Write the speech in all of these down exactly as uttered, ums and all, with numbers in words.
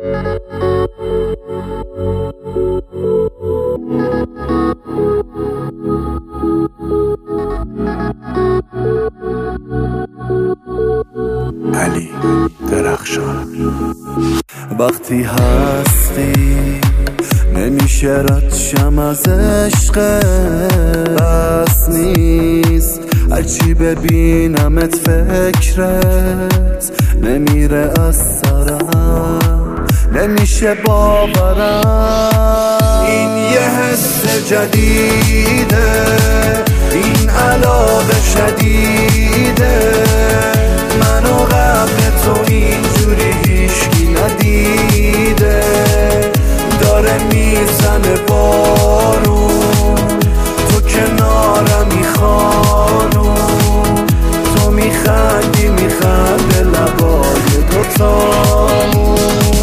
علی درخشان. وقتی هستی نمیشه رد شم از عشقت، بس نیست هرچی ببینمت فکرت نمیره از سرم، نمیشه باورم. این یه حس جدیده، این علاقه شدیده، منو قبل تو اینجوری هیچکی ندیده. داره میزنه بارون، تو کنارمی خانون، تو میخندی میخنده لبای دوتامون.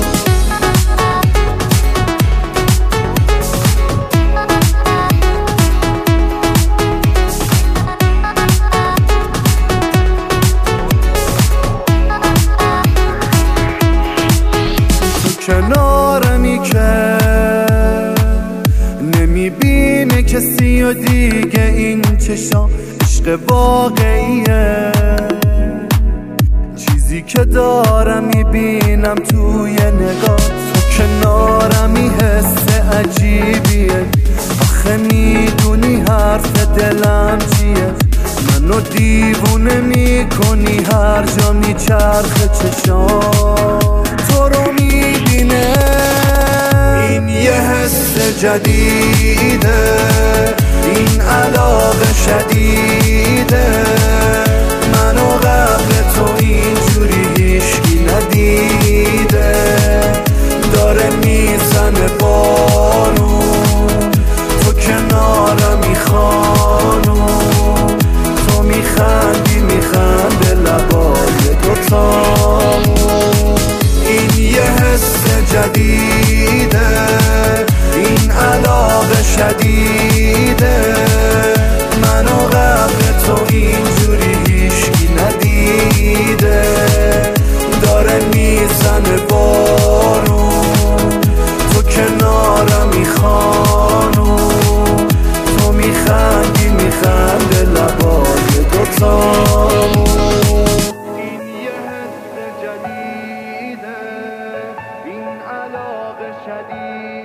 کنارمی که نمیبینه کسی و دیگه، این چشام عشق واقعیه. چیزی که دارم میبینم توی نگاه، تو کنارمی حس عجیبیه. آخه میدونی حرف دلم چیه، منو دیوونه میکنی هر جا میچرخه چشام تو رو میبینه. این یه حس جدیده، این علاقه شدیده، منو قبل تو اینجوری هیچکی ندیده. داره میزنه بارون، تو کنارمی خانون، تو میخندی میخنده لبای دوتامون. این یه حس جدیده، این علاقه شدیده، منو قبل تو اینجوری هیچکی ندیده. داره میزنه بارون، تو کنارمی خانون، تو میخندی میخنده لبای دوتامون. این یه حس جدیده، این علاقه شدید